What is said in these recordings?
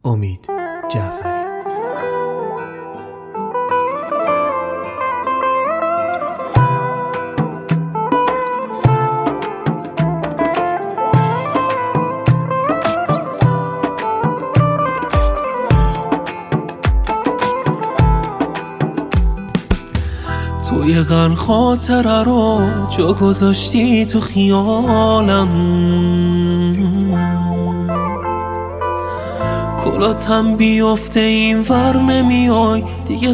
امید جعفری. توی غن خاطره رو جا گذاشتی تو خیالم، کلاتم بیفته این ور نمیای دیگه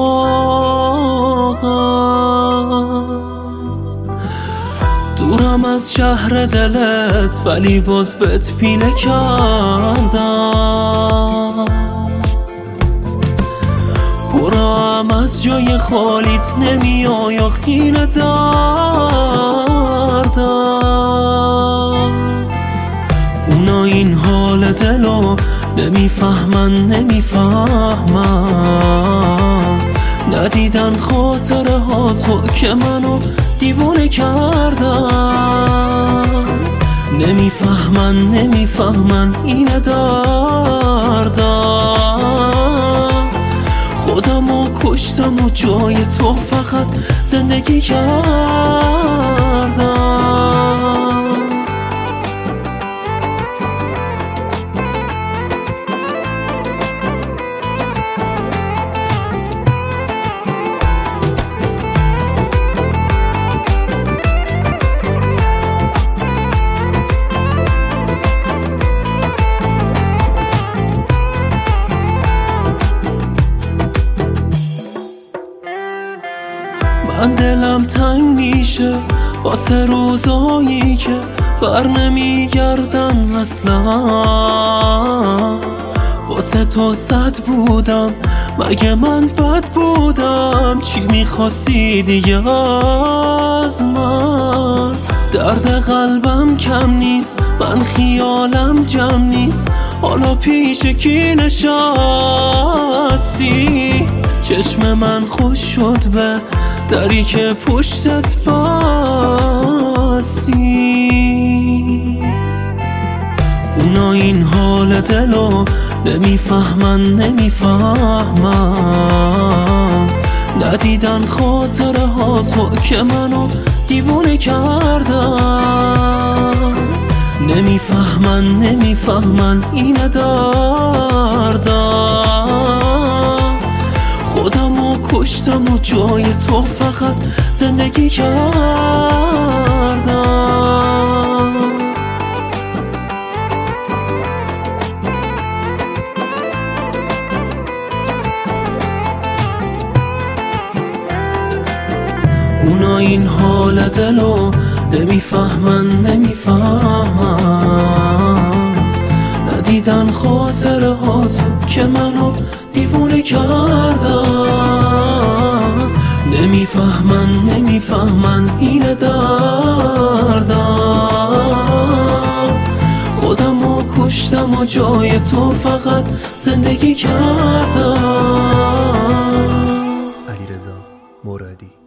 سراغم. دورم از شهر دلت ولی باز بهت پینه کردم، برام از جای خالیت نمیای و خیره دردم. اونا این حال دلو نمیفهمن، ندیدن خاطره ها تو که منو دیوونه کردن. نمیفهمن این دردم. خودمو کشتم و جای تو فقط زندگی کردم. من دلم تنگ میشه واسه روزایی که بر نمیگردن اصلا. واسه تو صد بودم، مگه من بد بودم؟ چی میخواستی دیگه از من؟ درد قلبم کم نیست، من خیالم جمع نیست، حالا پیش کی نشستی؟ چشم من خوش شد به دری که پشتت بستی. اونا این حال دلو نمیفهمن، ندیدن خاطره ها تو که منو دیوونه کردن. نمیفهمن این دردم. خودمو کشتم و جای تو فقط زندگی کردم. اونا این حال دلو نمیفهمن، ندیدن خاطره ها تو که منو دیوونه کردن. نمیفهمن این دردم. خودمو کشتم و جای تو فقط زندگی کردم. علیرضا مرادی.